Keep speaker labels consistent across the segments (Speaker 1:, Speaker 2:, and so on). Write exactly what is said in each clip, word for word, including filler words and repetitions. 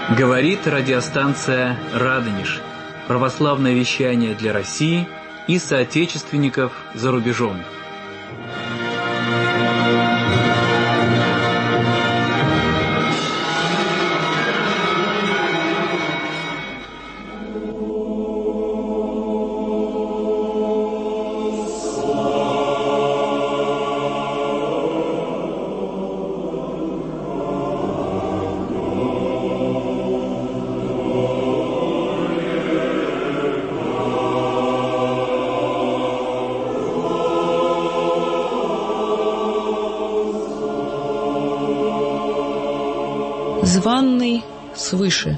Speaker 1: Говорит радиостанция «Радонеж». Православное вещание для России и соотечественников за рубежом.
Speaker 2: Званный свыше.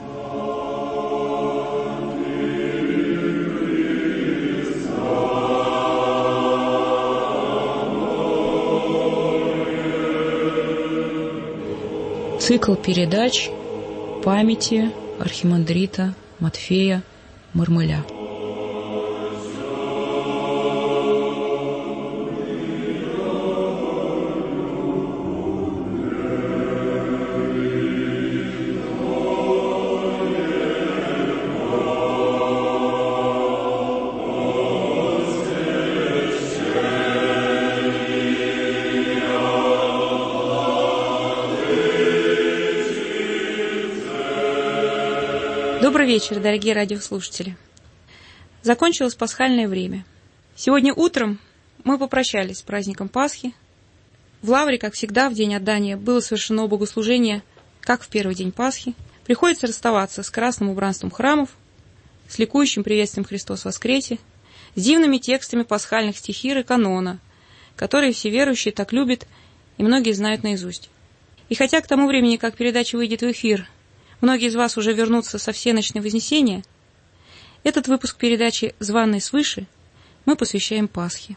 Speaker 2: Цикл передач памяти архимандрита Матфея Мармыля.
Speaker 3: Добрый вечер, дорогие радиослушатели. Закончилось пасхальное время. Сегодня утром мы попрощались с праздником Пасхи. В Лавре, как всегда, в день отдания было совершено богослужение, как в первый день Пасхи. Приходится расставаться с красным убранством храмов, с ликующим приветствием «Христос воскресе», с дивными текстами пасхальных стихир и канона, которые все верующие так любят и многие знают наизусть. И хотя к тому времени, как передача выйдет в эфир, многие из вас уже вернутся со всеночной Вознесения, этот выпуск передачи «Званный свыше» мы посвящаем Пасхе.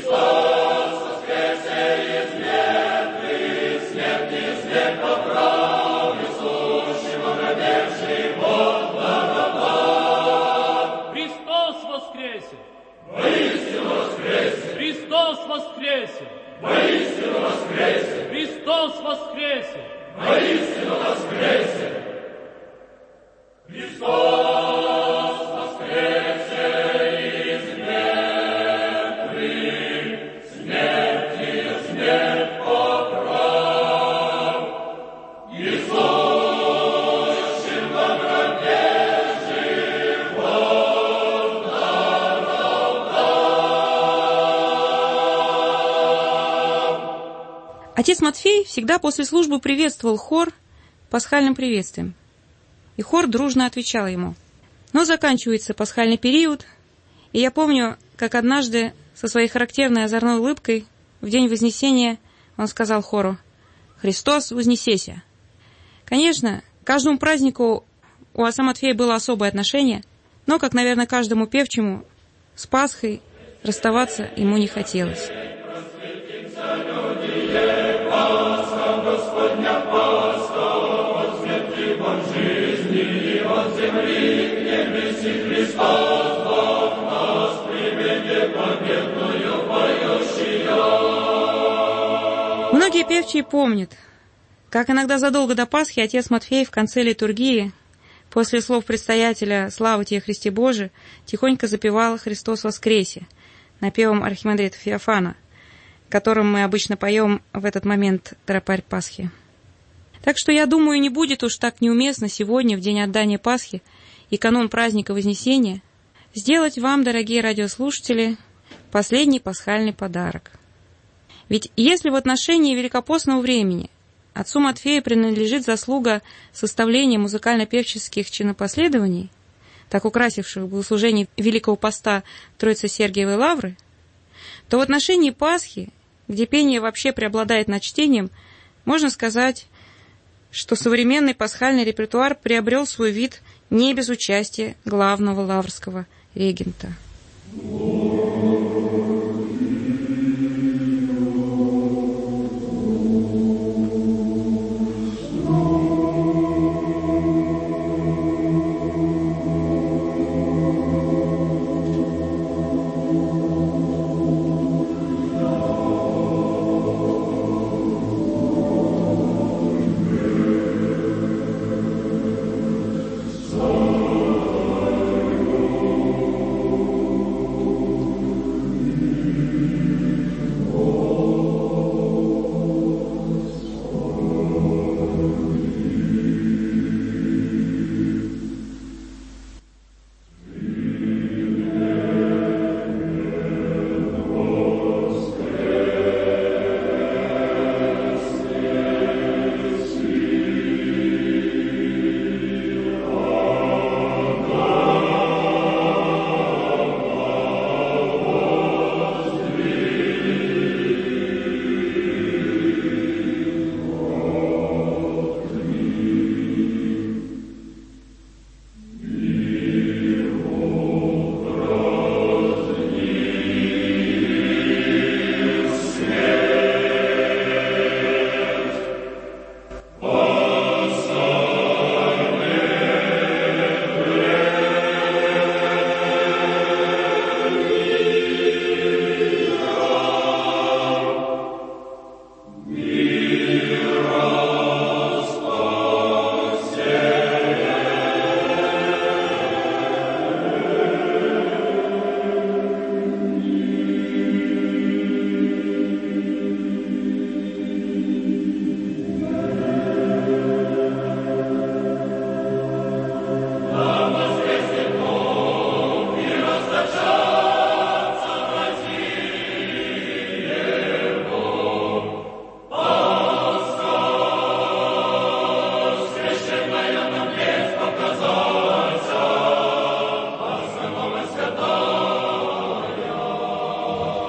Speaker 4: Христос воскресе! Воистину воскресе! Христос воскресе! Воистину воскресе! Христос воскресе! Воистину воскресе! Христос воскресе из мертвых, смертью смерть поправ, Иисусом во гробе живот даровал.
Speaker 3: Отец Матфей всегда после службы приветствовал хор пасхальным приветствием, и хор дружно отвечал ему. Но заканчивается пасхальный период, и я помню, как однажды со своей характерной озорной улыбкой в день Вознесения он сказал хору: «Христос вознесеся». Конечно, к каждому празднику у отца Матфея было особое отношение, но, как, наверное, каждому певчему, с Пасхой расставаться ему не хотелось. Многие певчие помнят, как иногда задолго до Пасхи отец Матфей в конце литургии, после слов предстоятеля «Слава тебе, Христе Божий», тихонько запевал «Христос воскресе» напевом архимандрита Феофана, которым мы обычно поем в этот момент тропарь Пасхи. Так что, я думаю, не будет уж так неуместно сегодня, в день отдания Пасхи и канун праздника Вознесения, сделать вам, дорогие радиослушатели, последний пасхальный подарок. Ведь если в отношении великопостного времени отцу Матфею принадлежит заслуга составления музыкально-певческих чинопоследований, так украсивших богослужение Великого Поста Троице-Сергиевой Лавры, то в отношении Пасхи, где пение вообще преобладает над чтением, можно сказать, что современный пасхальный репертуар приобрел свой вид не без участия главного лаврского регента.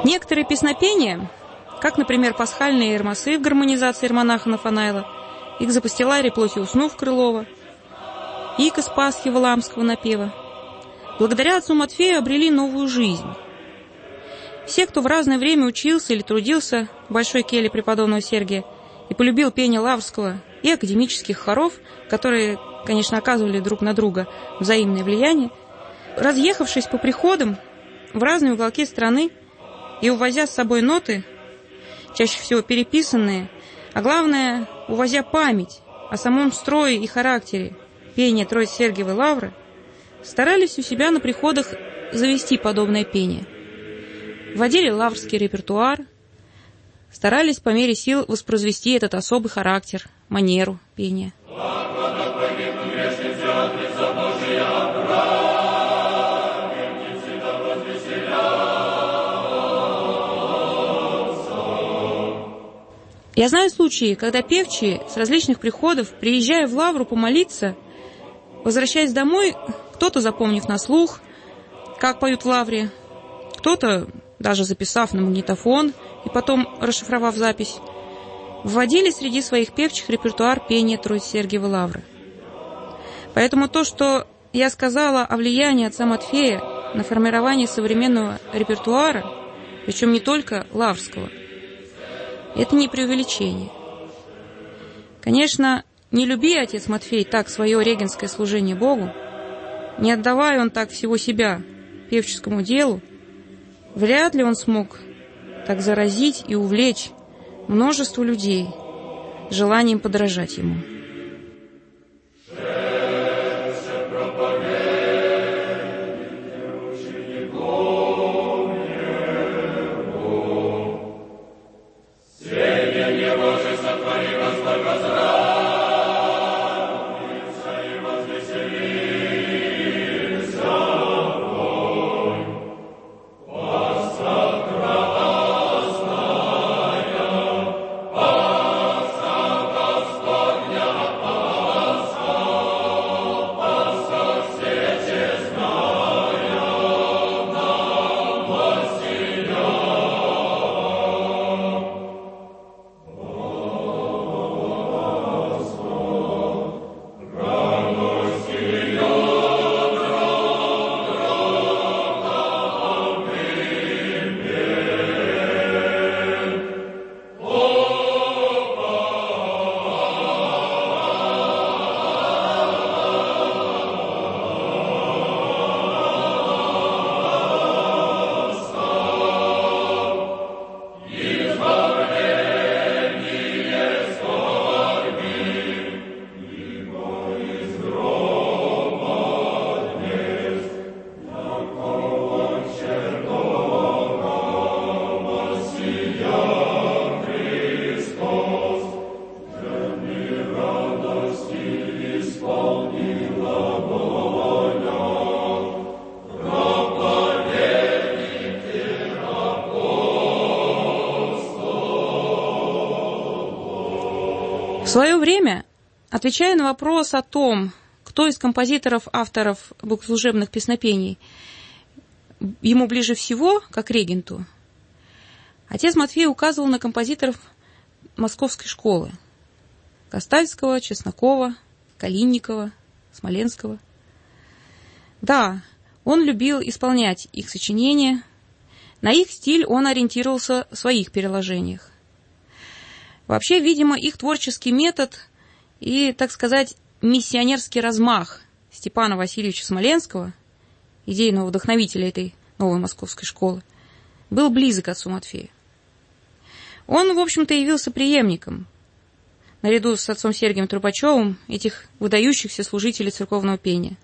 Speaker 3: Некоторые песнопения, как, например, пасхальные эрмасы в гармонизации иеромонаха Нафанаила, их запустила реплохи уснув Крылова, ик из Пасхи Валаамского напева, благодаря отцу Матфею обрели новую жизнь. Все, кто в разное время учился или трудился в большой келье преподобного Сергия и полюбил пение лаврского и академических хоров, которые, конечно, оказывали друг на друга взаимное влияние, разъехавшись по приходам в разные уголки страны и увозя с собой ноты, чаще всего переписанные, а главное, увозя память о самом строе и характере пения Троице-Сергиевой лавры, старались у себя на приходах завести подобное пение. Вводили лаврский репертуар, старались по мере сил воспроизвести этот особый характер, манеру пения. Я знаю случаи, когда певчие с различных приходов, приезжая в лавру помолиться, возвращаясь домой, кто-то, запомнив на слух, как поют в лавре, кто-то, даже записав на магнитофон и потом расшифровав запись, вводили среди своих певчих репертуар пения Троице-Сергиевой лавры. Поэтому то, что я сказала о влиянии отца Матфея на формирование современного репертуара, причем не только лаврского, это не преувеличение. Конечно, не люби отец Матфей так свое регенское служение Богу, не отдавая он так всего себя певческому делу, вряд ли он смог так заразить и увлечь множество людей желанием подражать ему. В свое время, отвечая на вопрос о том, кто из композиторов, авторов богослужебных песнопений ему ближе всего, как регенту, отец Матфей указывал на композиторов Московской школы: Кастальского, Чеснокова, Калинникова, Смоленского. Да, он любил исполнять их сочинения, на их стиль он ориентировался в своих переложениях. Вообще, видимо, их творческий метод и, так сказать, миссионерский размах Степана Васильевича Смоленского, идейного вдохновителя этой новой московской школы, был близок отцу Матфею. Он, в общем-то, явился преемником, наряду с отцом Сергием Трубачевым, этих выдающихся служителей церковного пения.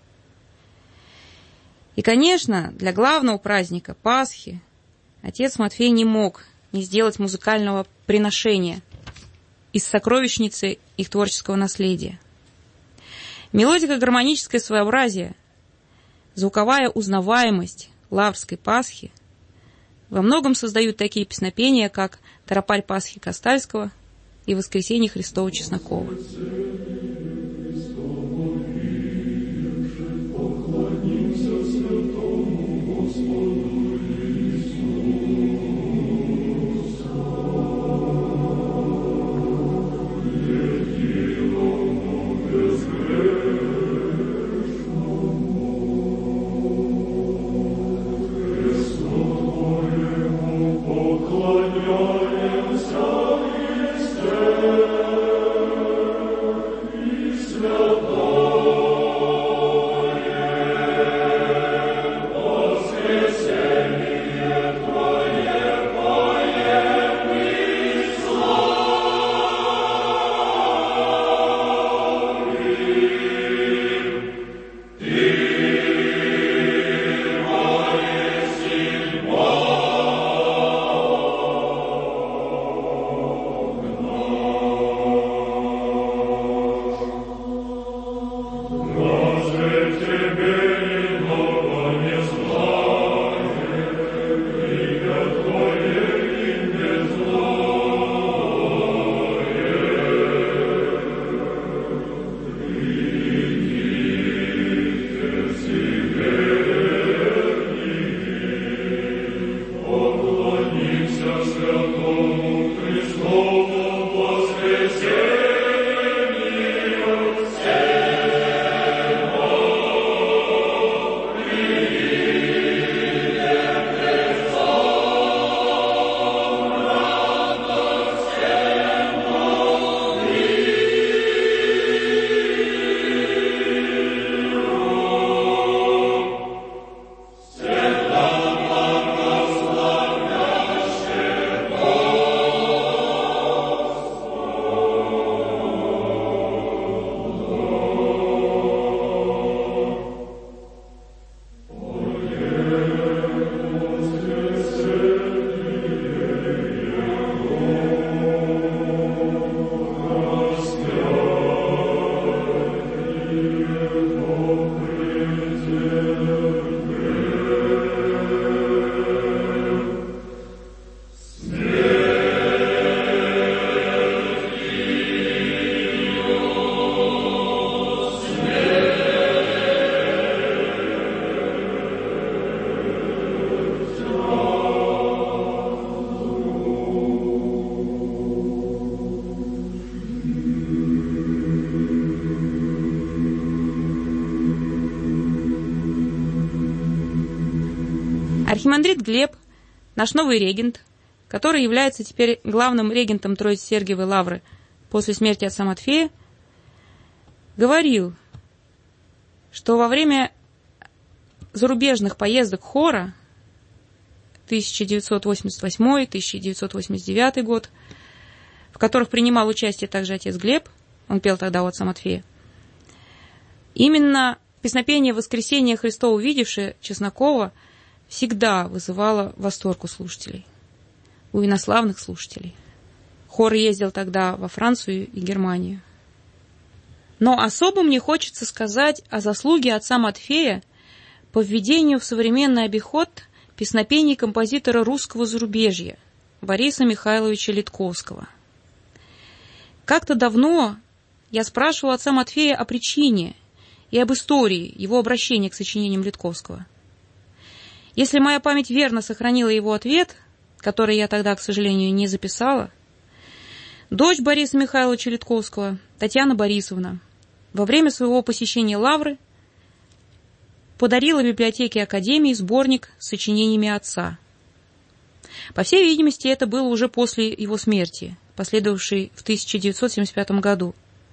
Speaker 3: И, конечно, для главного праздника Пасхи отец Матфей не мог не сделать музыкального приношения из сокровищницы их творческого наследия. Мелодико-гармоническое своеобразие, звуковая узнаваемость лаврской Пасхи во многом создают такие песнопения, как «Торопарь Пасхи» Кастальского и «Воскресенье Христово» Чеснокова. Архимандрит Глеб, наш новый регент, который является теперь главным регентом Троице-Сергиевой лавры после смерти отца Матфея, говорил, что во время зарубежных поездок хора тысяча девятьсот восемьдесят восьмой — тысяча девятьсот восемьдесят девятый год, в которых принимал участие также отец Глеб, он пел тогда у отца Матфея, именно песнопение «Воскресения Христова увидевшее» Чеснокова всегда вызывало восторг у слушателей, у инославных слушателей. Хор ездил тогда во Францию и Германию. Но особо мне хочется сказать о заслуге отца Матфея по введению в современный обиход песнопений композитора русского зарубежья Бориса Михайловича Литковского. Как-то давно я спрашивал отца Матфея о причине и об истории его обращения к сочинениям Литковского. Если моя память верно сохранила его ответ, который я тогда, к сожалению, не записала, дочь Бориса Михайловича Литковского, Татьяна Борисовна, во время своего посещения лавры подарила библиотеке Академии сборник с сочинениями отца. По всей видимости, это было уже после его смерти, последовавшей в тысяча девятьсот семьдесят пятом году.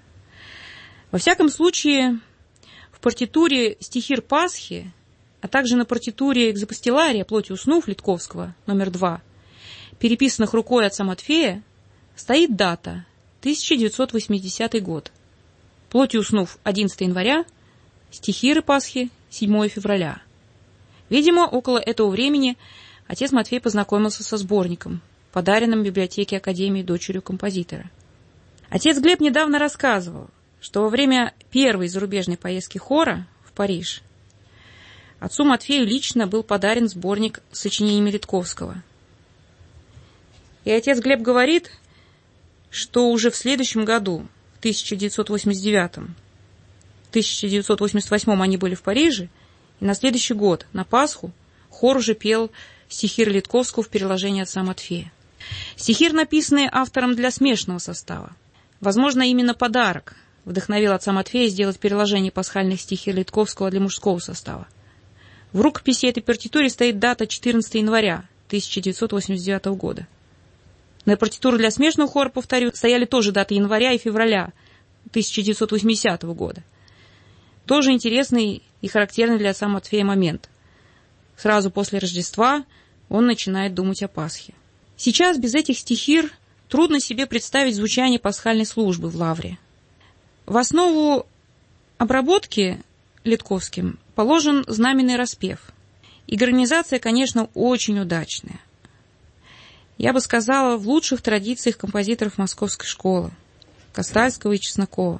Speaker 3: Во всяком случае, в партитуре «Стихир Пасхи», а также на партитуре «Экзопостилария. Плотью уснув» Литковского, номер два, переписанных рукой отца Матфея, стоит дата тысяча девятьсот восьмидесятый год. «Плотью уснув» одиннадцатого января, «Стихиры Пасхи» седьмого февраля. Видимо, около этого времени отец Матфей познакомился со сборником, подаренным библиотеке Академии дочерью композитора. Отец Глеб недавно рассказывал, что во время первой зарубежной поездки хора в Париж отцу Матфею лично был подарен сборник с сочинениями Литковского. И отец Глеб говорит, что уже в следующем году, в тысяча девятьсот восемьдесят девятом, в тысяча девятьсот восемьдесят восьмом они были в Париже, и на следующий год, на Пасху, хор уже пел стихиры Литковского в переложении отца Матфея. Стихиры написаны автором для смешанного состава. Возможно, именно подарок вдохновил отца Матфея сделать переложение пасхальных стихир Литковского для мужского состава. В рукописи этой партитуре стоит дата четырнадцатого января тысяча девятьсот восемьдесят девятого года. На партитуру для смешанного хора, повторю, стояли тоже даты января и февраля тысяча девятьсот восьмидесятого года. Тоже интересный и характерный для отца Матфея момент. Сразу после Рождества он начинает думать о Пасхе. Сейчас без этих стихир трудно себе представить звучание пасхальной службы в лавре. В основу обработки Литковским положен знаменный распев. И гармонизация, конечно, очень удачная. Я бы сказала, в лучших традициях композиторов Московской школы, Костальского и Чеснокова,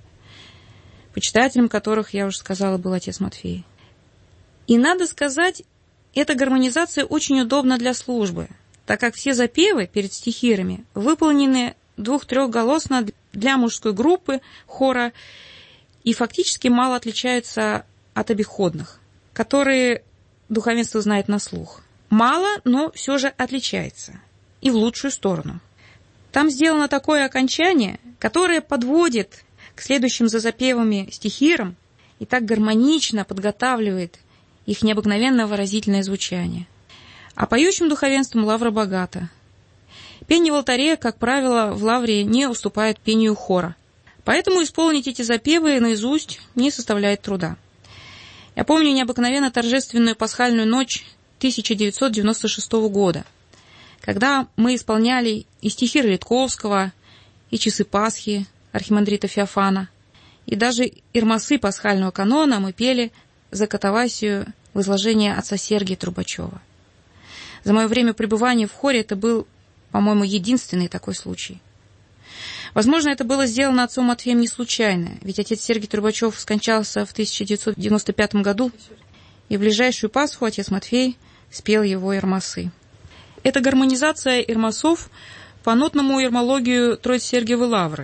Speaker 3: почитателем которых, я уже сказала, был отец Матфей. И надо сказать, эта гармонизация очень удобна для службы, так как все запевы перед стихирами выполнены двух-трехголосно для мужской группы хора и фактически мало отличаются от обиходных, которые духовенство знает на слух. Мало, но все же отличается. И в лучшую сторону. Там сделано такое окончание, которое подводит к следующим за запевами стихирам и так гармонично подготавливает их необыкновенно выразительное звучание. А поющим духовенством лавра богата. Пение в алтаре, как правило, в лавре не уступает пению хора. Поэтому исполнить эти запевы наизусть не составляет труда. Я помню необыкновенно торжественную пасхальную ночь тысяча девятьсот девяносто шестого года, когда мы исполняли и стихиры Литковского, и часы Пасхи архимандрита Феофана, и даже ирмасы пасхального канона мы пели за катавасию в изложении отца Сергия Трубачева. За мое время пребывания в хоре это был, по-моему, единственный такой случай. Возможно, это было сделано отцом Матфеем не случайно, ведь отец Сергий Трубачев скончался в тысяча девятьсот девяносто пятом году, и в ближайшую Пасху отец Матфей спел его ирмасы. Это гармонизация ирмасов по нотному ирмологию Троице-Сергиевой лавры.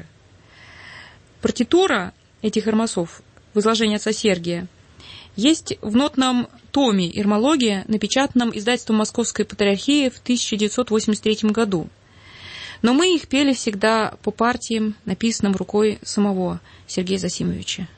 Speaker 3: Партитура этих ирмасов в изложении отца Сергия есть в нотном томе ирмология, напечатанном издательством Московской Патриархии в тысяча девятьсот восемьдесят третьем году. Но мы их пели всегда по партиям, написанным рукой самого Сергея Зосимовича.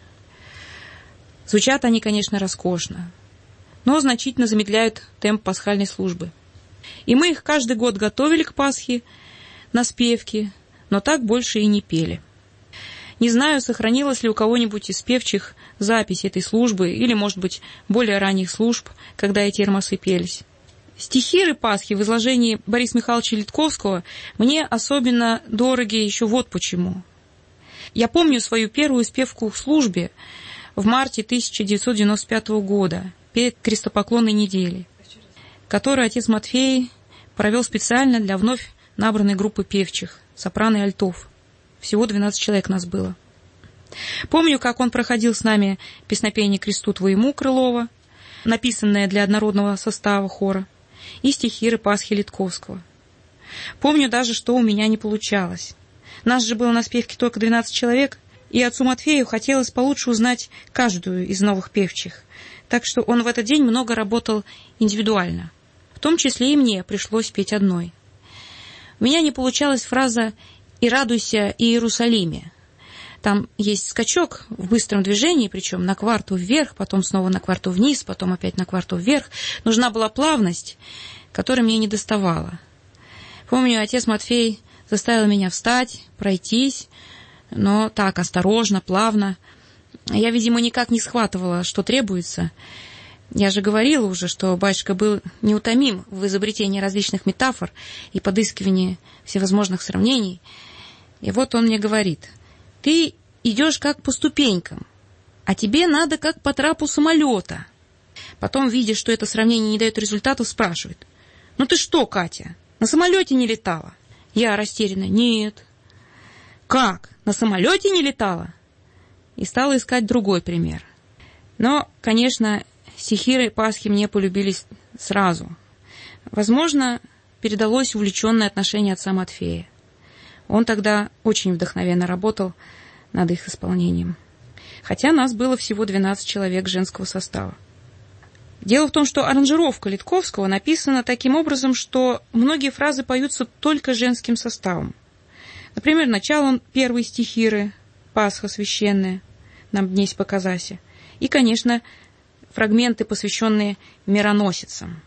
Speaker 3: Звучат они, конечно, роскошно, но значительно замедляют темп пасхальной службы. И мы их каждый год готовили к Пасхе на спевке, но так больше и не пели. Не знаю, сохранилась ли у кого-нибудь из певчих запись этой службы или, может быть, более ранних служб, когда эти ирмасы пелись. Стихиры Пасхи в изложении Бориса Михайловича Литковского мне особенно дороги еще вот почему. Я помню свою первую спевку в службе в марте тысяча девятьсот девяносто пятого года, перед крестопоклонной неделей, которую отец Матфей провел специально для вновь набранной группы певчих, сопрано и альтов. Всего двенадцать человек нас было. Помню, как он проходил с нами песнопение «Кресту твоему» Крылова, написанное для однородного состава хора, и стихиры Пасхи Литковского. Помню даже, что у меня не получалось. Нас же было на спевке только двенадцать человек, и отцу Матфею хотелось получше узнать каждую из новых певчих, так что он в этот день много работал индивидуально. В том числе и мне пришлось петь одной. У меня не получалась фраза «И радуйся, Иерусалиме». Там есть скачок в быстром движении, причем на кварту вверх, потом снова на кварту вниз, потом опять на кварту вверх. Нужна была плавность, которой мне не доставала. Помню, отец Матфей заставил меня встать, пройтись, но так, осторожно, плавно. Я, видимо, никак не схватывала, что требуется. Я же говорила уже, что батюшка был неутомим в изобретении различных метафор и подыскивании всевозможных сравнений. И вот он мне говорит: ты идешь как по ступенькам, а тебе надо как по трапу самолета. Потом, видя, что это сравнение не дает результатов, спрашивает: ну ты что, Катя, на самолете не летала? Я растерянно: нет. Как, на самолете не летала? И стала искать другой пример. Но, конечно, стихиры Пасхи мне полюбились сразу. Возможно, передалось увлеченное отношение отца Матфея. Он тогда очень вдохновенно работал над их исполнением. Хотя нас было всего двенадцать человек женского состава. Дело в том, что аранжировка Литковского написана таким образом, что многие фразы поются только женским составом. Например, начало он первой стихиры «Пасха священная» нам днесь показасе. И, конечно, фрагменты, посвященные мироносицам.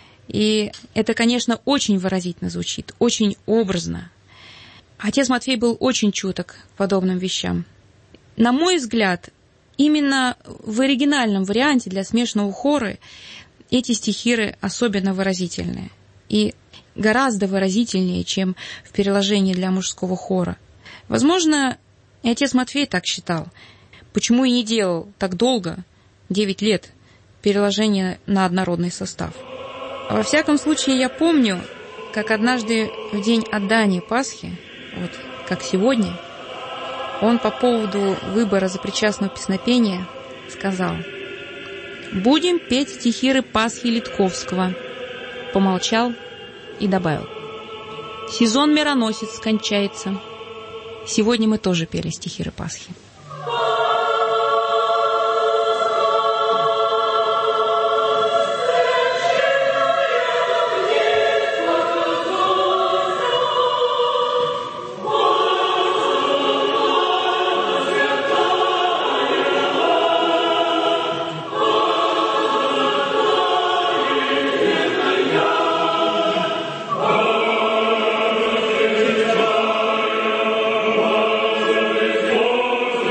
Speaker 3: И это, конечно, очень выразительно звучит, очень образно. Отец Матфей был очень чуток к подобным вещам. На мой взгляд, именно в оригинальном варианте для смешанного хора эти стихиры особенно выразительные. И гораздо выразительнее, чем в переложении для мужского хора. Возможно, и отец Матфей так считал. Почему и не делал так долго, девять лет, переложение на однородный состав. Во всяком случае, я помню, как однажды в день отдания Пасхи, вот как сегодня, он по поводу выбора запричастного песнопения сказал: «Будем петь стихиры Пасхи Литковского». Помолчал и добавил: «Сезон мироносец кончается. Сегодня мы тоже пели стихиры Пасхи».
Speaker 4: Amen.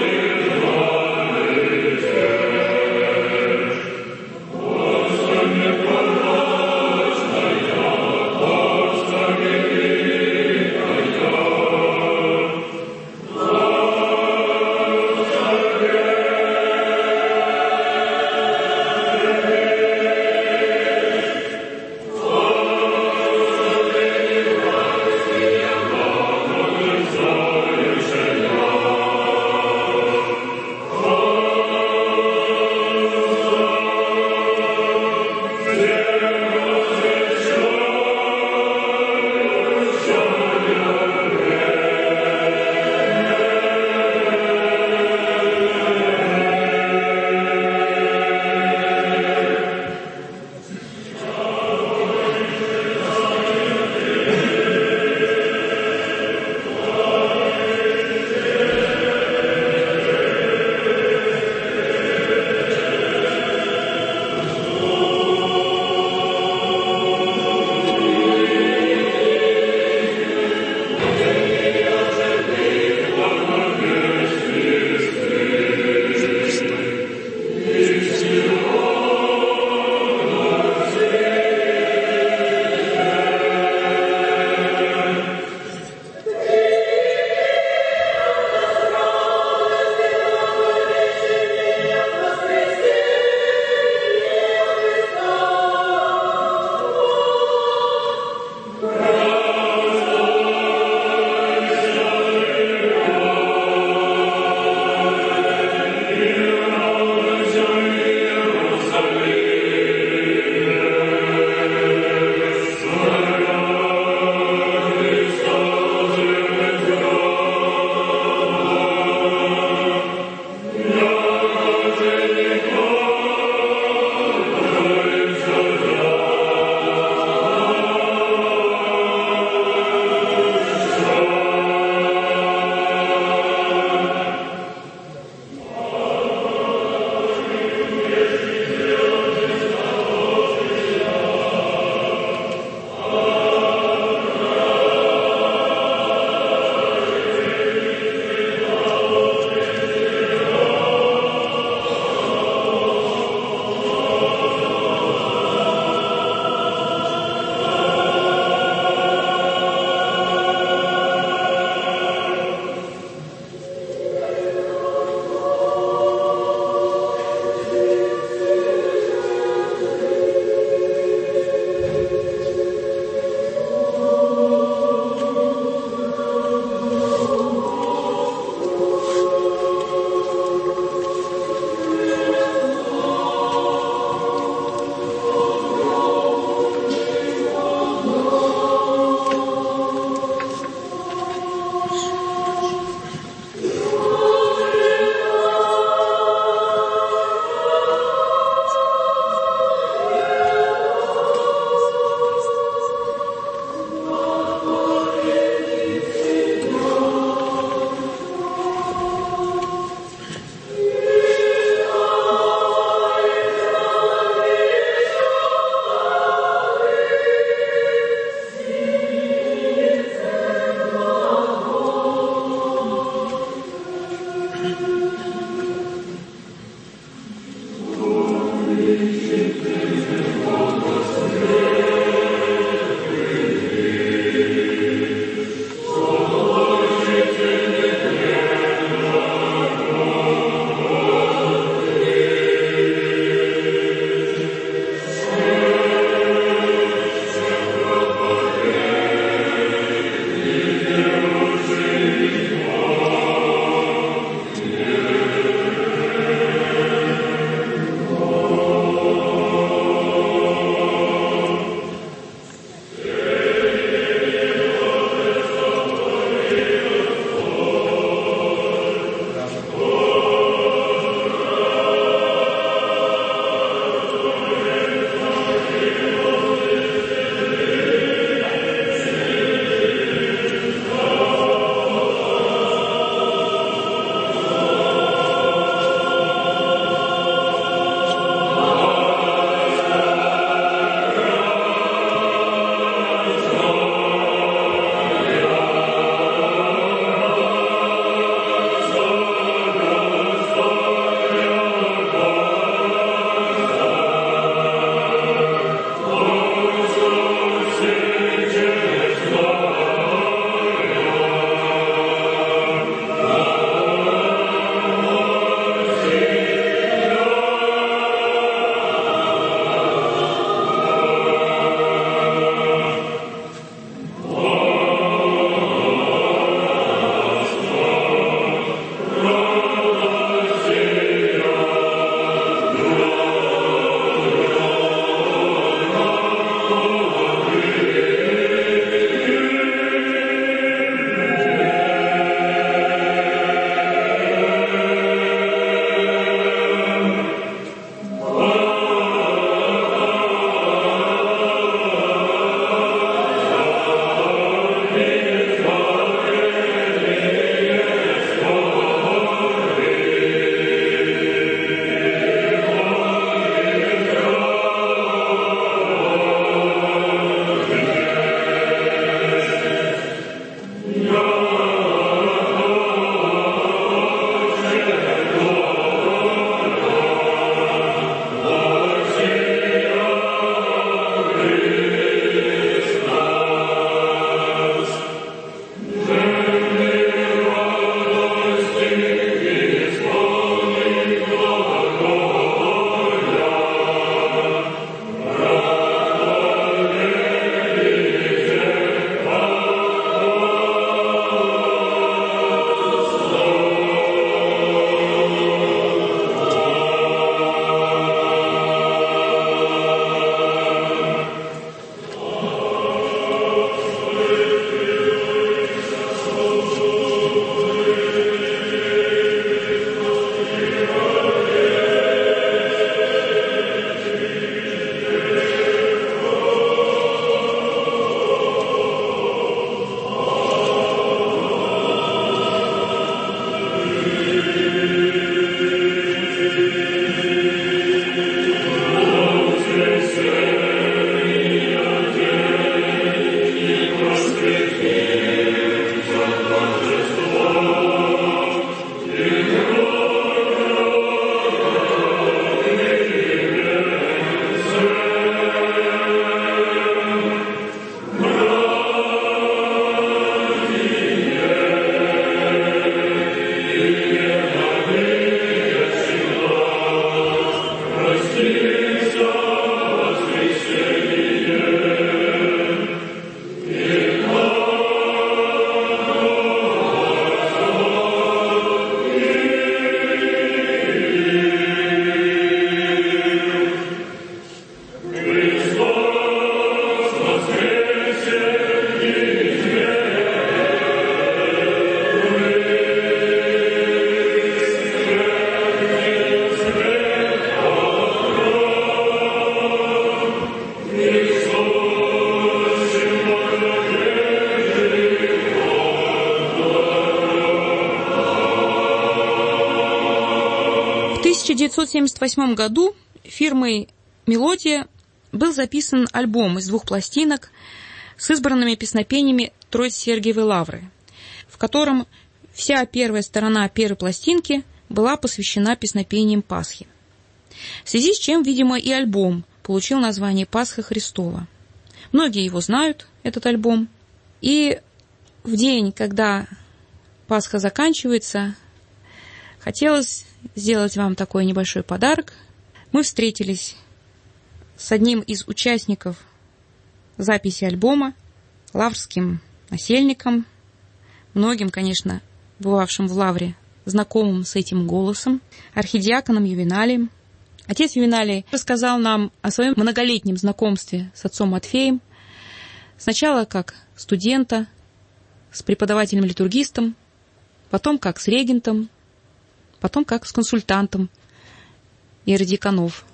Speaker 3: В тысяча девятьсот семьдесят восьмом году фирмой «Мелодия» был записан альбом из двух пластинок с избранными песнопениями Троице-Сергиевой Лавры, в котором вся первая сторона первой пластинки была посвящена песнопениям Пасхи. В связи с чем, видимо, и альбом получил название «Пасха Христова». Многие его знают, этот альбом. И в день, когда Пасха заканчивается, хотелось сделать вам такой небольшой подарок. Мы встретились с одним из участников записи альбома, лаврским насельником, многим, конечно, бывавшим в Лавре, знакомым с этим голосом, архидиаконом Ювеналием. Отец Ювеналий рассказал нам о своем многолетнем знакомстве с отцом Матфеем, сначала как студента, с преподавателем-литургистом, потом как с регентом, потом как с консультантом иеродиаконов.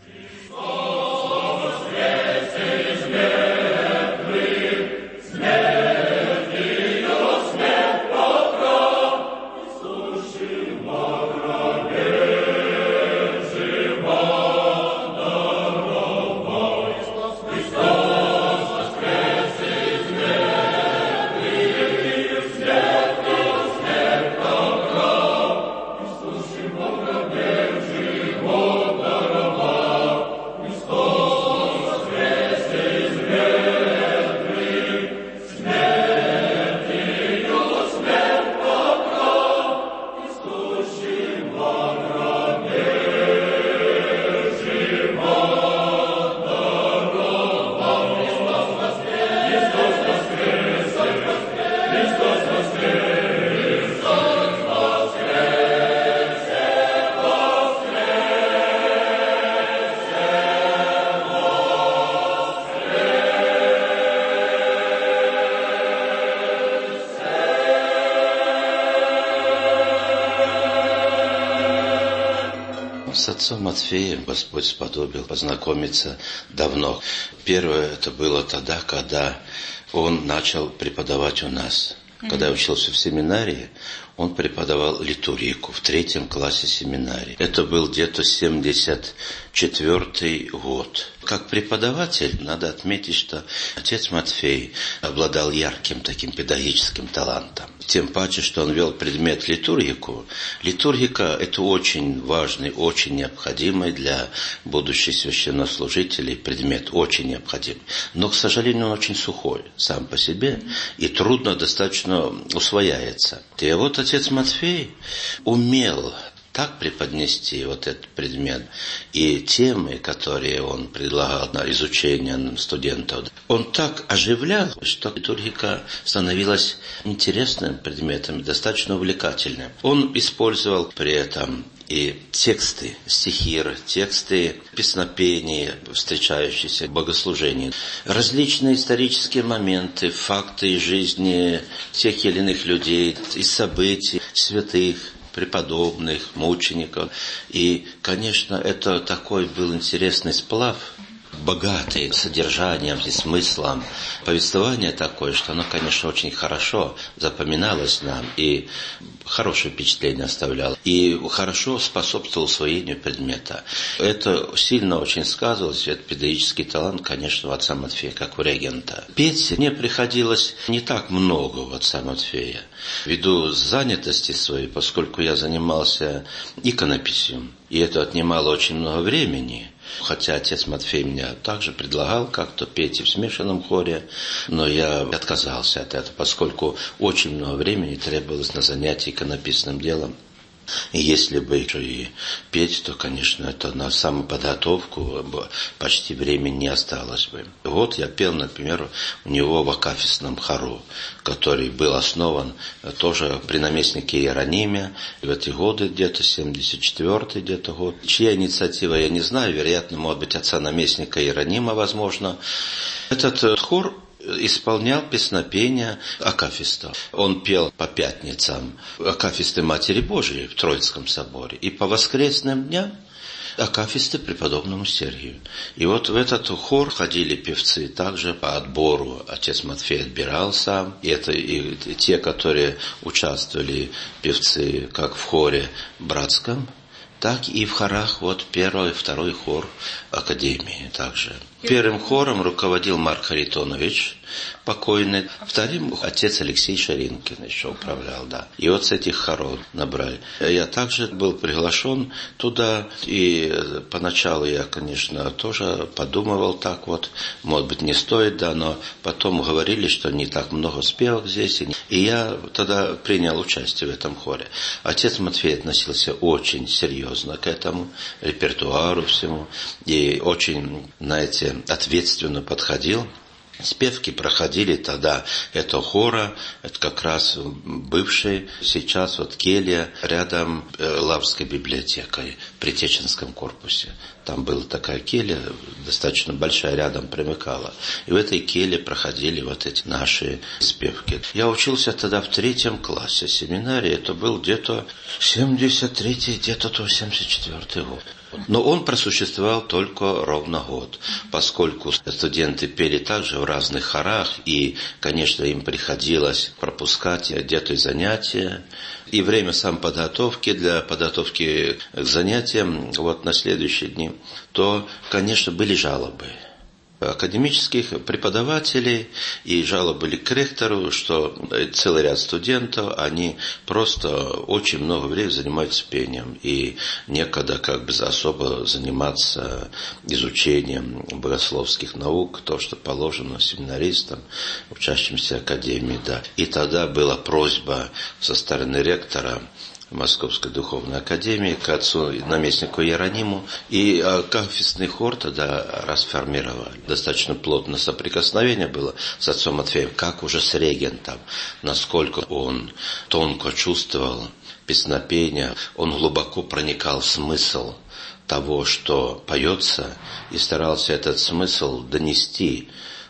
Speaker 5: С отцом Матфеем Господь сподобил познакомиться давно. Первое это было тогда, когда он начал преподавать у нас. Когда я учился в семинарии, он преподавал литургику в третьем классе семинарии. Это был где-то семьдесят четвёртый год. Как преподаватель, надо отметить, что отец Матфей обладал ярким таким педагогическим талантом. Тем паче, что он вел предмет литургику. Литургика – это очень важный, очень необходимый для будущих священнослужителей предмет, очень необходимый. Но, к сожалению, он очень сухой сам по себе и трудно достаточно усвояется. И вот отец Матфей умел так преподнести вот этот предмет и темы, которые он предлагал на изучение студентов, он так оживлял, что литургика становилась интересным предметом, достаточно увлекательным. Он использовал при этом и тексты стихир, тексты песнопений, встречающиеся в богослужении, различные исторические моменты, факты из жизни тех или иных людей, из событий, святых, преподобных, мучеников. И, конечно, это такой был интересный сплав, богатый содержанием и смыслом. Повествование такое, что оно, конечно, очень хорошо запоминалось нам и хорошее впечатление оставляло. И хорошо способствовало усвоению предмета. Это сильно очень сказывалось, этот педагогический талант, конечно, у отца Матфея, как у регента. Петь мне приходилось не так много у отца Матфея, ввиду занятости своей, поскольку я занимался иконописью, и это отнимало очень много времени. Хотя отец Матфей меня также предлагал как-то петь и в смешанном хоре, но я отказался от этого, поскольку очень много времени требовалось на занятия иконописным делом. И если бы еще и петь, то, конечно, это на самоподготовку почти времени не осталось бы. Вот я пел, например, у него в акафистном хору, который был основан тоже при наместнике Иерониме в эти годы, где-то семьдесят четвёртый где-то год. Чья инициатива, я не знаю, вероятно, может быть, отца наместника Иеронима, возможно. Этот хор исполнял песнопения акафистов. Он пел по пятницам акафисты Матери Божией в Троицком соборе и по воскресным дням акафисты преподобному Сергию. И вот в этот хор ходили певцы также по отбору. Отец Матфей отбирал сам. И это и те, которые участвовали, певцы, как в хоре братском, так и в хорах, вот первый и второй хор Академии также. Первым хором руководил Марк Харитонович, покойный. Вторым отец Алексей Шаринкин еще управлял, да. И вот с этих хоров набрали. Я также был приглашен туда, и поначалу я, конечно, тоже подумывал так вот, может быть, не стоит, да, но потом говорили, что не так много спевок здесь. И я тогда принял участие в этом хоре. Отец Матфей относился очень серьезно к этому репертуару всему, и очень, знаете, ответственно подходил. Спевки проходили тогда, это хора, это как раз бывший, сейчас вот келья рядом Лаврской библиотекой при Теченском корпусе. Там была такая келья, достаточно большая, рядом примыкала. И в этой келье проходили вот эти наши спевки. Я учился тогда в третьем классе семинарии, это был где-то семьдесят третий, где-то семьдесят четвёртый год. Но он просуществовал только ровно год, поскольку студенты пели также в разных хорах, и, конечно, им приходилось пропускать где-то занятия. И время самоподготовки, для подготовки к занятиям, вот на следующие дни, то, конечно, были жалобы академических преподавателей, и жалобы были к ректору, что целый ряд студентов, они просто очень много времени занимаются пением, и некогда как бы особо заниматься изучением богословских наук, то, что положено семинаристам, учащимся академии, да. И тогда была просьба со стороны ректора Московской духовной академии к отцу наместнику Иерониму, и акафистный хор тогда расформировали. Достаточно плотное соприкосновение было с отцом Матфеем, как уже с регентом, насколько он тонко чувствовал песнопение, он глубоко проникал в смысл того, что поется, и старался этот смысл донести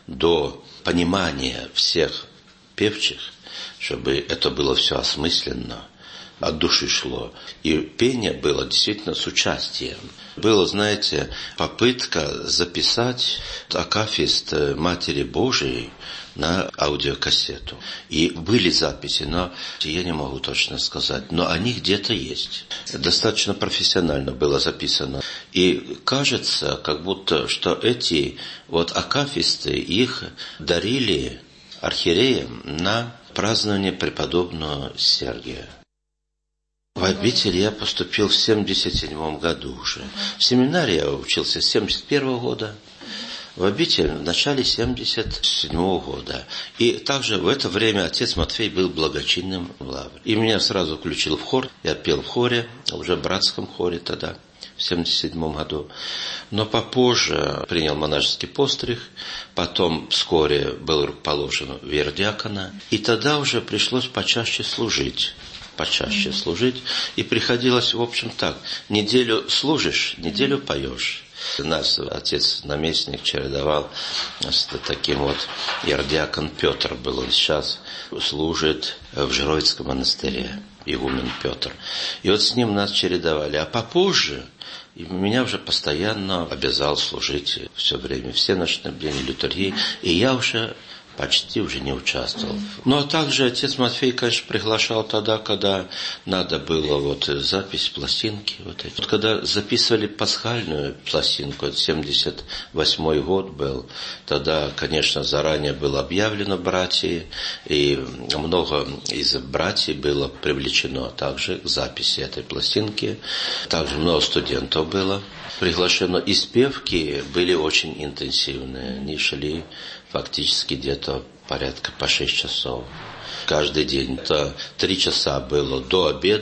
Speaker 5: до понимания всех певчих, чтобы это было все осмысленно, от души шло. И пение было действительно с участием. Была, знаете, попытка записать акафист Матери Божией на аудиокассету. И были записи, но я не могу точно сказать, но они где-то есть. Достаточно профессионально было записано. И кажется, как будто, что эти вот акафисты, их дарили архиереям на празднование преподобного Сергия. В обитель я поступил в семьдесят седьмом году уже. В семинарии я учился с семьдесят первого года. В обитель в начале семьдесят седьмого года. И также в это время отец Матфей был благочинным в лавре. И меня сразу включил в хор. Я пел в хоре, уже в братском хоре тогда, в семьдесят седьмом году. Но попозже принял монашеский постриг. Потом вскоре был положен в иеродиакона. И тогда уже пришлось почаще служить. почаще служить, и приходилось, в общем, так, неделю служишь, неделю поешь. Нас отец-наместник чередовал с таким вот, иеродиакон Петр был, он сейчас служит в Жировицком монастыре, игумен Петр. И вот с ним нас чередовали, а попозже меня уже постоянно обязал служить все время, все ночные бдения, литургии, и я уже почти уже не участвовал. Ну, а также отец Матфей, конечно, приглашал тогда, когда надо было вот запись пластинки. Вот эти. Вот когда записывали пасхальную пластинку, это семьдесят восьмой год был, тогда, конечно, заранее было объявлено братья, и много из братьев было привлечено также к записи этой пластинки. Также много студентов было приглашено. И спевки были очень интенсивные, они шли фактически где-то порядка по шесть часов. Каждый день. Это три часа было до обеда,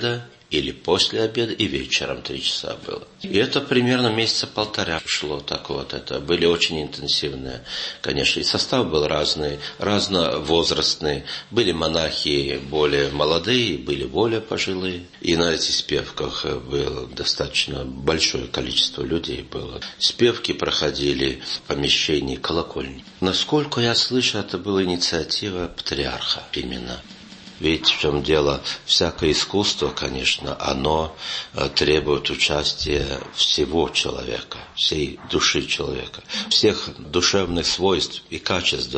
Speaker 5: или после обеда, и вечером три часа было. И это примерно месяца полтора шло так вот. Это были очень интенсивные, конечно, и состав был разный, разновозрастный. Были монахи более молодые, были более пожилые. И на этих спевках было достаточно большое количество людей было. Спевки проходили в помещении колокольни. Насколько я слышу, это была инициатива патриарха именно. Ведь в чем дело, всякое искусство, конечно, оно требует участия всего человека, всей души человека, всех душевных свойств и качеств,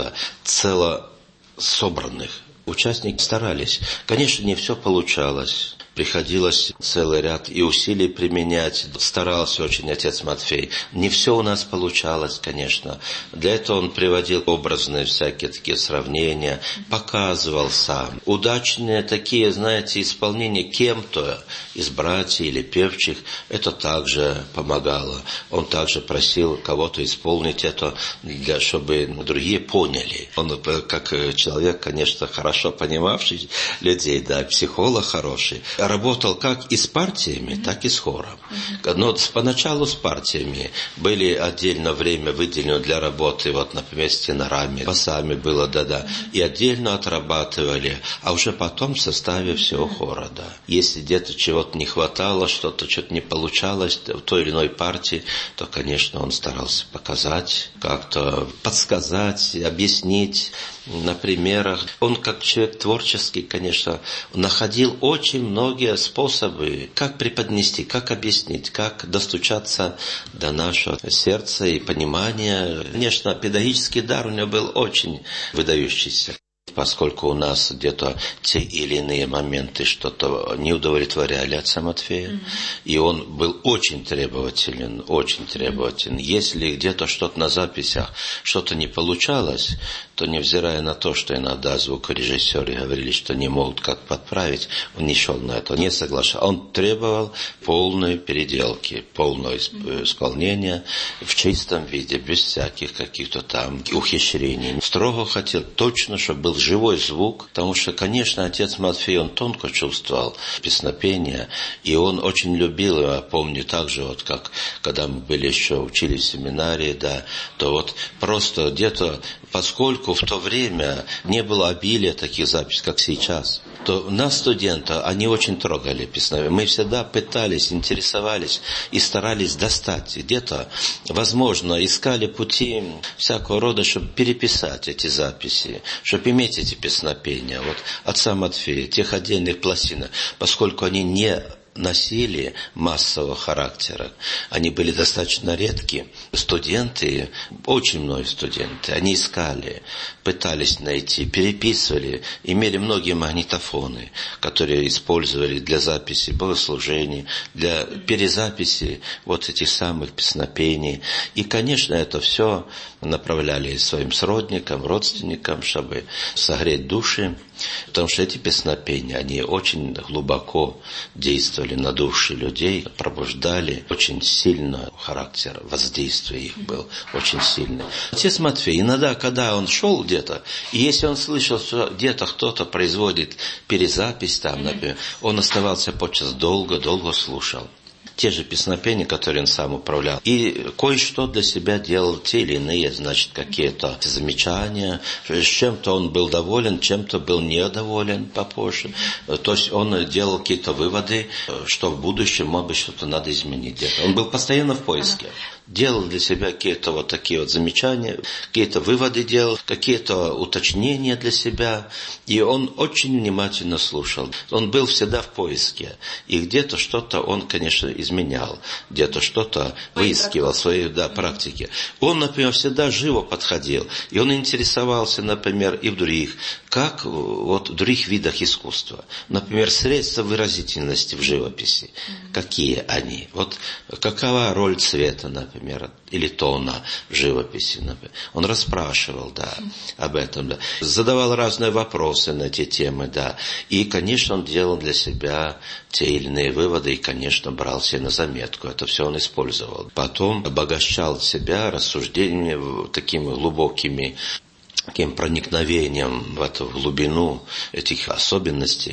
Speaker 5: цело собранных. Участники старались. Конечно, не все получалось. Приходилось целый ряд и усилий применять. Старался очень отец Матфей. Не все у нас получалось, конечно. Для этого он приводил образные всякие такие сравнения, показывал сам. Удачные такие, знаете, исполнения кем-то из братьев или певчих, это также помогало. Он также просил кого-то исполнить это, для, чтобы другие поняли. Он, как человек, конечно, хорошо понимавший людей, да, психолог хороший, работал как и с партиями, mm-hmm. так и с хором. Mm-hmm. Но поначалу с партиями были отдельно время выделено для работы, вот, например, с тенорами, басами было, да-да, mm-hmm. и отдельно отрабатывали, а уже потом в составе всего mm-hmm. хора, да. Если где-то чего-то не хватало, что-то что-то не получалось в той или иной партии, то, конечно, он старался показать, как-то подсказать, объяснить на примерах. Он, как человек творческий, конечно, находил очень многие способы, как преподнести, как объяснить, как достучаться до нашего сердца и понимания. Конечно, педагогический дар у него был очень выдающийся. Поскольку у нас где-то те или иные моменты что-то не удовлетворяли отца Матфея, mm-hmm. и он был очень требователен, очень требователен. Mm-hmm. Если где-то что-то на записях, что-то не получалось, то, невзирая на то, что иногда звукорежиссеры говорили, что не могут как подправить, он не шел на это, не соглашался. Он требовал полной переделки, полного исполнения в чистом виде, без всяких каких-то там ухищрений. Строго хотел точно, чтобы был живой звук, потому что, конечно, отец Матфей, он тонко чувствовал песнопение, и он очень любил, я помню также, вот как, когда мы были еще, учились в семинарии, да, то вот просто где-то, поскольку в то время не было обилия таких записей, как сейчас, то нас, студента, они очень трогали песнопение. Мы всегда пытались, интересовались и старались достать. Где-то, возможно, искали пути всякого рода, чтобы переписать эти записи, чтобы иметь эти песнопения. Вот отца Матфея, тех отдельных пластинок, поскольку они не носили массового характера. Они были достаточно редкие. Студенты, очень многие студенты, они искали, пытались найти, переписывали, имели многие магнитофоны, которые использовали для записи богослужений, для перезаписи вот этих самых песнопений. И, конечно, это все направляли своим сродникам, родственникам, чтобы согреть души, потому что эти песнопения, они очень глубоко действовали на души людей, пробуждали очень сильно характер, воздействие их был очень сильный. Отец Матфей, иногда, когда он шел где-то, и если он слышал, что где-то кто-то производит перезапись там, например, он оставался подчас долго-долго слушал те же песнопения, которые он сам управлял. И кое-что для себя делал, те или иные, значит, какие-то замечания. С чем-то он был доволен, чем-то был недоволен попозже. То есть он делал какие-то выводы, что в будущем, может быть, что-то надо изменить где-то. Он был постоянно в поиске. Делал для себя какие-то вот такие вот замечания, какие-то выводы делал, какие-то уточнения для себя. И он очень внимательно слушал. Он был всегда в поиске. И где-то что-то он, конечно, изменял. Где-то что-то выискивал в своей да, практике. Он, например, всегда живо подходил. И он интересовался, например, и в других, как вот в других видах искусства. Например, средства выразительности в живописи. Какие они? Вот какова роль цвета, например, или тона в живописи, например. Он расспрашивал, да, об этом, да. Задавал разные вопросы на эти темы, да. И, конечно, он делал для себя те или иные выводы и, конечно, брал себе на заметку. Это все он использовал. Потом обогащал себя рассуждениями такими глубокими, таким проникновением в эту глубину этих особенностей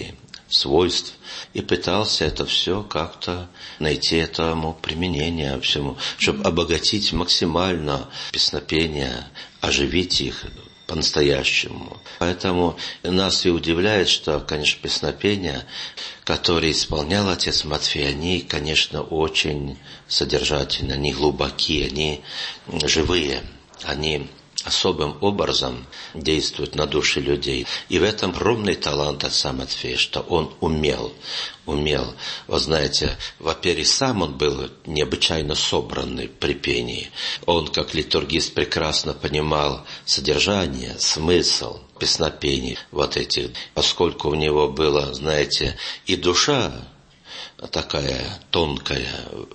Speaker 5: свойств. И пытался это все как-то найти этому применение всему, чтобы обогатить максимально песнопения, оживить их по-настоящему. Поэтому нас и удивляет, что, конечно, песнопения, которые исполнял отец Матфей, они, конечно, очень содержательны, они глубоки, они живые, они особым образом действуют на души людей. И в этом огромный талант отца Матфея, что он умел, умел. Вы знаете, во-первых, сам он был необычайно собранный при пении. Он, как литургист, прекрасно понимал содержание, смысл песнопений вот этих, поскольку у него была, знаете, и душа такая тонкая,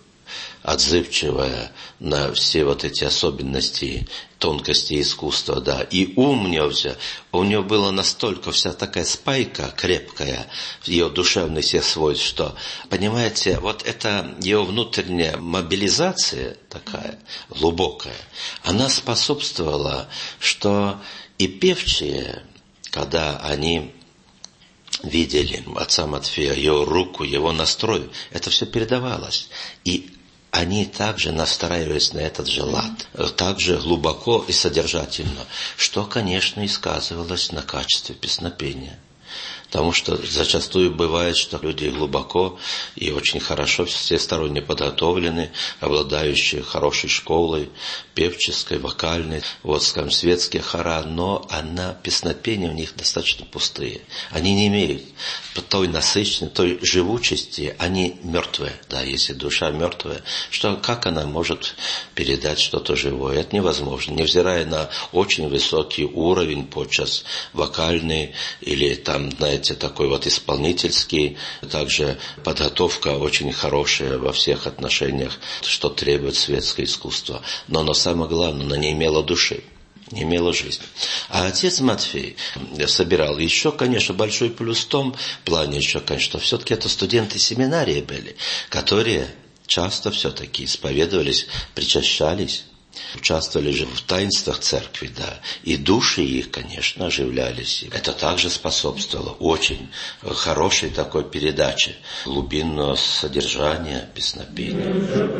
Speaker 5: отзывчивая на все вот эти особенности, тонкости искусства, да. И ум у него, все, у него была настолько вся такая спайка крепкая, ее душевных всех свойств, что, понимаете, вот эта его внутренняя мобилизация такая, глубокая, она способствовала, что и певчие, когда они видели отца Матфея, его руку, его настрой, это все передавалось. И они также настраивались на этот же лад, также глубоко и содержательно, что, конечно, и сказывалось на качестве песнопения. Потому что зачастую бывает, что люди глубоко и очень хорошо, всесторонне подготовлены, обладающие хорошей школой, певческой, вокальной, вот, скажем, светские хора, но она, песнопения у них достаточно пустые. Они не имеют той насыщенности, той живучести, они мертвые. Да, если душа мертвая, что, как она может передать что-то живое? Это невозможно. Невзирая на очень высокий уровень подчас вокальный или там, знаете, такой вот исполнительский, также подготовка очень хорошая во всех отношениях, что требует светское искусство. Но оно самое главное, оно не имело души, не имело жизни. А отец Матфей собирал еще, конечно, большой плюс в том плане еще, конечно, что все-таки это студенты семинарии были, которые часто все-таки исповедовались, причащались, участвовали же в таинствах церкви, да, и души их, конечно, оживлялись. Это также способствовало очень хорошей такой передаче глубинного содержания песнопения.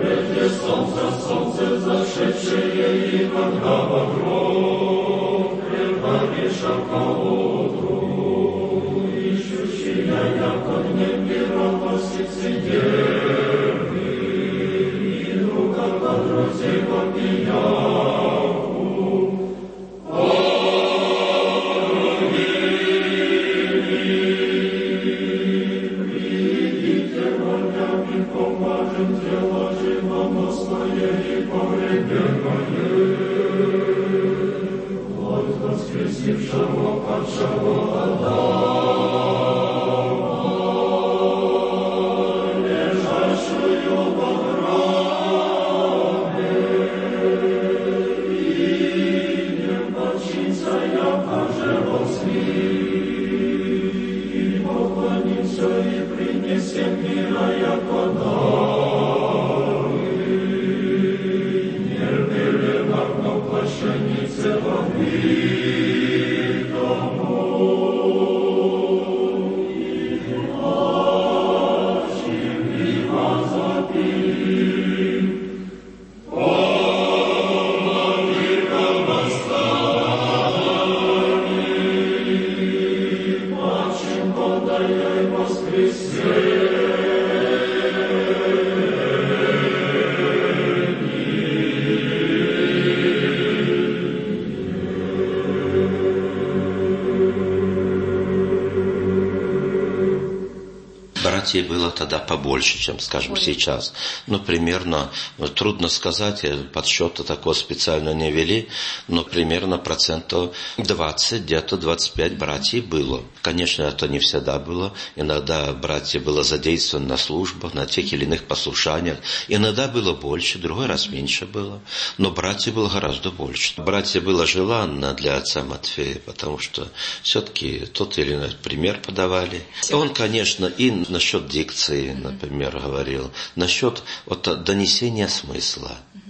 Speaker 5: Братьев было тогда побольше, чем, скажем, сейчас. Ну, примерно, ну, трудно сказать, подсчета такого специально не вели, но примерно процентов двадцать, где-то двадцать пять братьев было. Конечно, это не всегда было. Иногда братья было задействованы на службах, на тех или иных послушаниях. Иногда было больше, другой раз меньше было. Но братьев было гораздо больше. Братья было желанно для отца Матфея, потому что все-таки тот или иной пример подавали. Он, конечно, и насчет дикции, например, говорил, насчет вот, донесения смысла.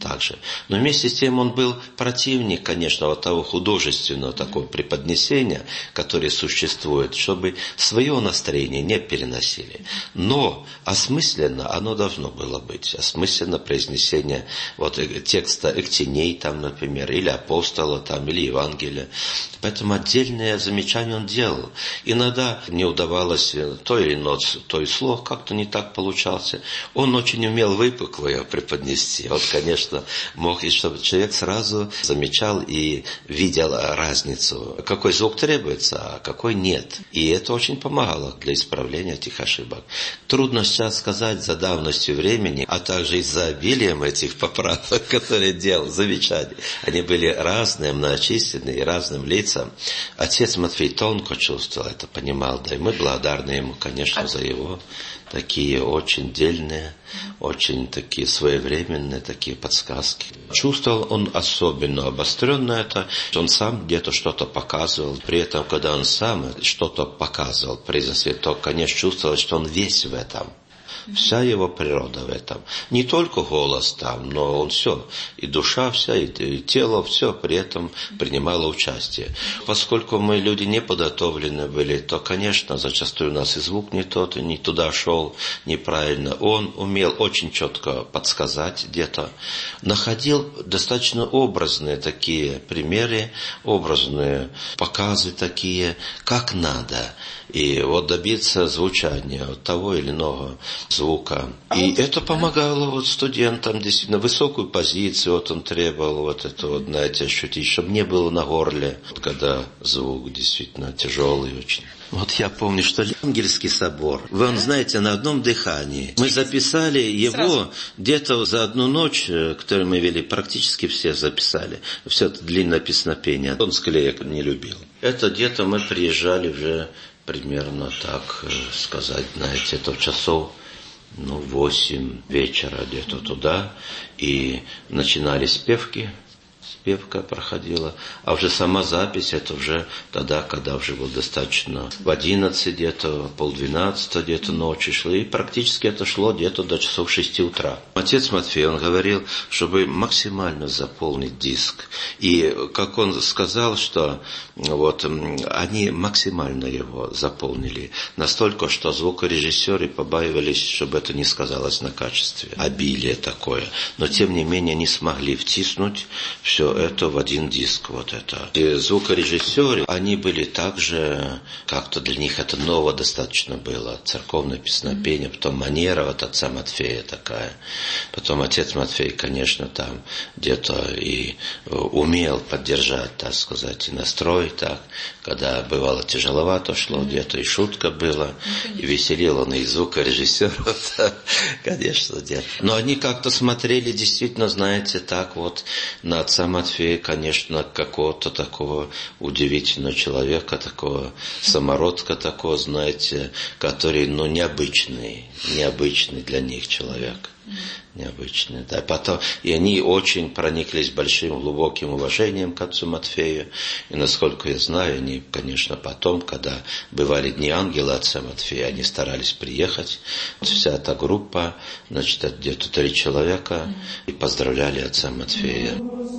Speaker 5: также. Но вместе с тем он был противник, конечно, вот того художественного такого преподнесения, которое существует, чтобы свое настроение не переносили. Но осмысленно оно должно было быть. Осмысленно произнесение вот текста Эктиней, там, например, или апостола, там, или Евангелия. Поэтому отдельное замечание он делал. Иногда не удавалось то или иное, то и слово, как-то не так получался. Он очень умел выпуклое преподнести. Вот, конечно, мог, и чтобы человек сразу замечал и видел разницу, какой звук требуется, а какой нет. И это очень помогало для исправления этих ошибок. Трудно сейчас сказать за давностью времени, а также из-за обилием этих поправок, которые делал, замечаний. Они были разные, многочисленные и разным лицам. Отец Матфей тонко чувствовал это, понимал, да и мы благодарны ему, конечно, за его такие очень дельные, очень такие своевременные такие подсказки. Чувствовал он особенно обостренно это, что он сам где-то что-то показывал. При этом, когда он сам что-то показывал, прежде то, конечно, чувствовал, что он весь в этом. Вся его природа в этом. Не только голос там, но он все, и душа вся, и, и тело, все при этом принимало участие. Поскольку мы люди не подготовлены были, то, конечно, зачастую у нас и звук не тот, и не туда шел, неправильно. Он умел очень четко подсказать где-то. Находил достаточно образные такие примеры, образные показы такие, как надо. И вот добиться звучания от того или иного звука. И это помогало вот студентам действительно высокую позицию, вот он требовал вот это вот, знаете, ощутить, чтобы не было на горле, когда звук действительно тяжелый очень. Вот я помню, что Ангельский собор, вы он знаете, на одном дыхании. Мы записали его Сразу. где-то за одну ночь, которую мы вели, практически все записали. Все это длинное песнопение. Он склеек не любил. Это где-то мы приезжали уже примерно так сказать, знаете, это часов ну, восемь вечера где-то туда. И начинались спевки. Спевка проходила, а уже сама запись, это уже тогда, когда уже было достаточно в одиннадцать где-то, полдвенадцатого где-то ночи шло, и практически это шло где-то до часов шести утра. Отец Матфей, он говорил, чтобы максимально заполнить диск, и как он сказал, что вот они максимально его заполнили, настолько, что звукорежиссеры побаивались, чтобы это не сказалось на качестве, обилие такое, но тем не менее не смогли втиснуть все это в один диск, вот это. И звукорежиссеры, они были также, как-то для них это ново достаточно было, церковное песнопение, потом манера вот отца Матфея такая. Потом отец Матфей, конечно, там где-то и умел поддержать, так сказать, и настрой так, когда бывало тяжеловато шло, где-то и шутка была, и веселил он и звукорежиссеров, конечно, где-то. Но они как-то смотрели действительно, знаете, так вот на отца Матфея, конечно, какого-то такого удивительного человека, такого самородка такого, знаете, который, ну, необычный, необычный для них человек. Необычный, да. Потом, и они очень прониклись большим глубоким уважением к отцу Матфею. И насколько я знаю, они, конечно, потом, когда бывали дни ангела отца Матфея, они старались приехать. Вся эта группа, значит, где-то три человека, и поздравляли отца Матфея.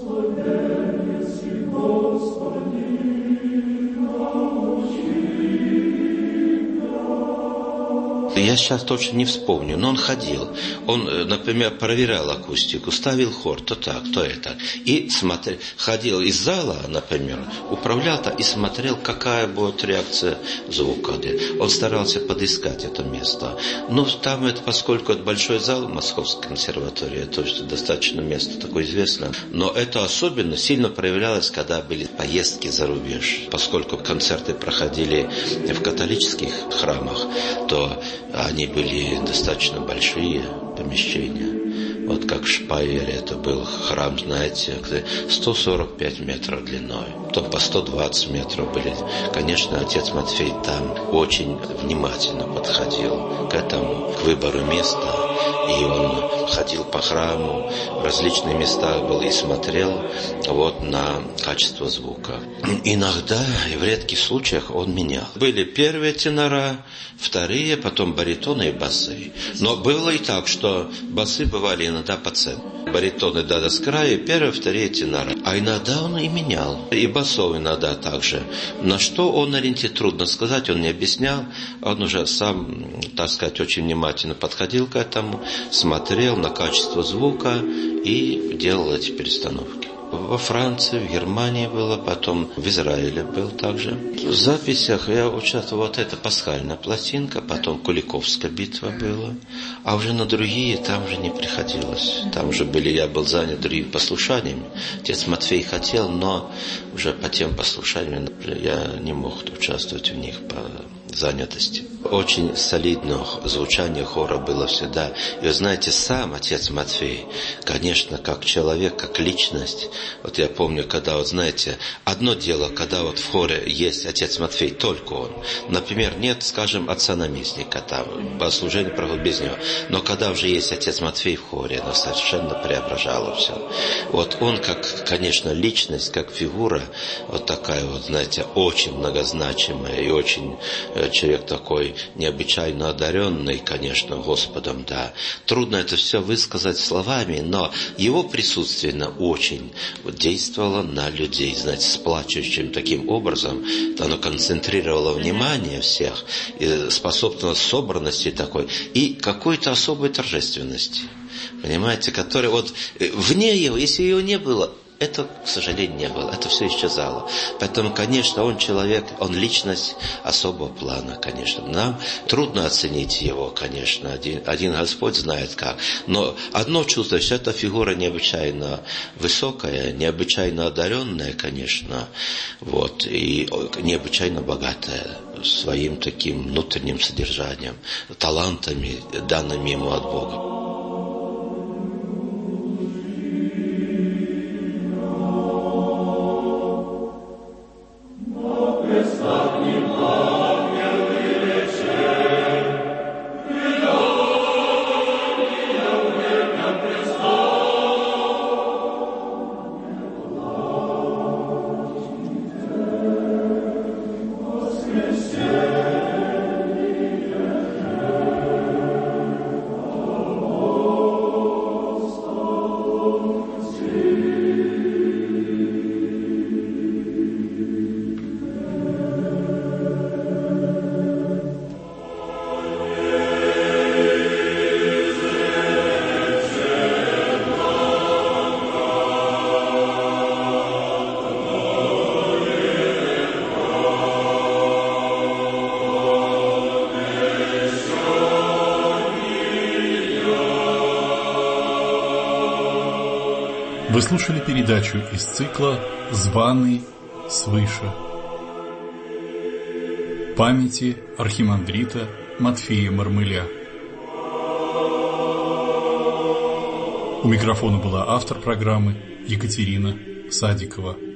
Speaker 5: Я сейчас точно не вспомню, но он ходил. Он, например, проверял акустику, ставил хор, то так, то это. И смотрел, ходил из зала, например, управлял там и смотрел, какая будет реакция звука. Он старался подыскать это место. Но там, это, поскольку это большой зал Московской консерватории, то есть достаточно место такое известное. Но это особенно сильно проявлялось, когда были поездки за рубеж. Поскольку концерты проходили в католических храмах, то они были достаточно большие помещения. Вот как в Шпайере, это был храм, знаете, сто сорок пять метров длиной. Потом по сто двадцать метров были. Конечно, отец Матфей там очень внимательно подходил к этому, к выбору места. И он ходил по храму, в различных местах был и смотрел вот на качество звука. Иногда, и в редких случаях, он менял. Были первые тенора, вторые, потом баритоны и басы. Но было и так, что басы бывали иногда по центру. баритоны да с края, первые, вторые теноры. А иногда он и менял, и басов иногда также. На что он ориентировался, трудно сказать, он не объяснял. Он уже сам, так сказать, очень внимательно подходил к этому, смотрел на качество звука и делал эти перестановки. Во Франции, в Германии было, потом в Израиле был также. В записях я участвовал, вот эта пасхальная пластинка, потом Куликовская битва была, а уже на другие там же не приходилось. Там уже были, я был занят другими послушаниями. Отец Матфей хотел, но уже по тем послушаниям я не мог участвовать в них по занятости. Очень солидное звучание хора было всегда. И вы знаете, сам отец Матфей, конечно, как человек, как личность, вот я помню, когда, вот знаете, одно дело, когда вот в хоре есть отец Матфей, только он. Например, нет, скажем, отца-наместника, там, богослужение проходит без него. Но когда уже есть отец Матфей в хоре, оно совершенно преображало все. Вот он, как, конечно, личность, как фигура, вот такая вот, знаете, очень многозначимая и очень человек такой необычайно одаренный, конечно, Господом, да. Трудно это все высказать словами, но его присутствие на очень действовало на людей, знаете, с плачущим таким образом. Оно концентрировало внимание всех, и способствовало собранности такой и какой-то особой торжественности, понимаете, которая вот вне его, если ее не было, это, к сожалению, не было. Это все исчезало. Поэтому, конечно, он человек, он личность особого плана, конечно. Нам трудно оценить его, конечно. Один, один Господь знает как. Но одно чувство, что эта фигура необычайно высокая, необычайно одаренная, конечно. Вот, и необычайно богатая своим таким внутренним содержанием, талантами, данными ему от Бога.
Speaker 6: Вы слушали передачу из цикла «Званый свыше» памяти архимандрита Матфея Мармыля. У микрофона была автор программы Екатерина Садикова.